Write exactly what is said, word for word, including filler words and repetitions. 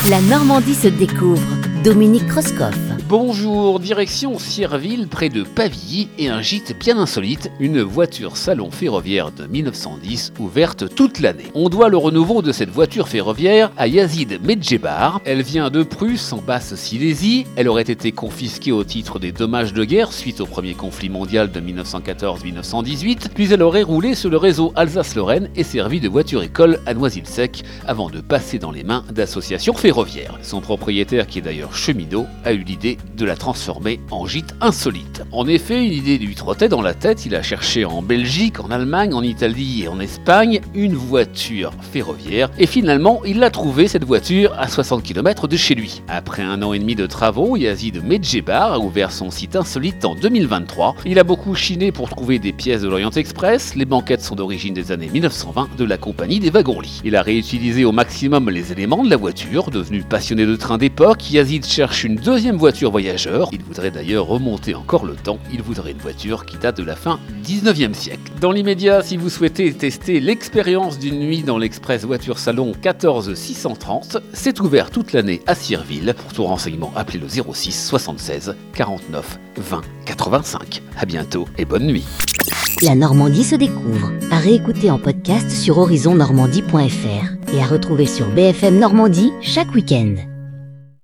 La Normandie se découvre. Dominique Krauskopf. Bonjour, direction Sierville, près de Pavilly, et un gîte bien insolite, une voiture salon ferroviaire de mille neuf cent dix, ouverte toute l'année. On doit le renouveau de cette voiture ferroviaire à Yazid Medjebar. Elle vient de Prusse, en Basse-Silésie. Elle aurait été confisquée au titre des dommages de guerre suite au premier conflit mondial de mille neuf cent quatorze à mille neuf cent dix-huit, puis elle aurait roulé sur le réseau Alsace-Lorraine et servi de voiture-école à Noisy-le-Sec avant de passer dans les mains d'associations ferroviaires. Son propriétaire, qui est d'ailleurs cheminot, a eu l'idée de la transformer en gîte insolite. En effet, une idée lui trottait dans la tête. Il a cherché en Belgique, en Allemagne, en Italie et en Espagne une voiture ferroviaire et finalement il l'a trouvée, cette voiture, à soixante kilomètres de chez lui. Après un an et demi de travaux, Yazid Medjebar a ouvert son site insolite en deux mille vingt-trois. Il a beaucoup chiné pour trouver des pièces de l'Orient Express. Les banquettes sont d'origine des années mille neuf cent vingt de la compagnie des wagons-lits. Il a réutilisé au maximum les éléments de la voiture. Devenu passionné de trains d'époque, Yazid cherche une deuxième voiture voyageur. Il voudrait d'ailleurs remonter encore le temps. Il voudrait une voiture qui date de la fin du dix-neuvième siècle. Dans l'immédiat, si vous souhaitez tester l'expérience d'une nuit dans l'Express Voiture Salon quatorze six cent trente, c'est ouvert toute l'année à Sierville. Pour tout renseignement, appelez le zéro six soixante-seize quarante-neuf vingt quatre-vingt-cinq. À bientôt et bonne nuit. La Normandie se découvre. À réécouter en podcast sur horizon normandie point f r et à retrouver sur B F M Normandie chaque week-end.